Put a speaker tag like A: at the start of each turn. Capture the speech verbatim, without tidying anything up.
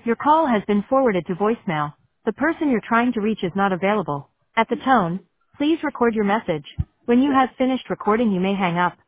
A: Your call has been forwarded to voicemail. The person you're trying to reach is not available. At the tone, please record your message. When you have finished recording, you may hang up.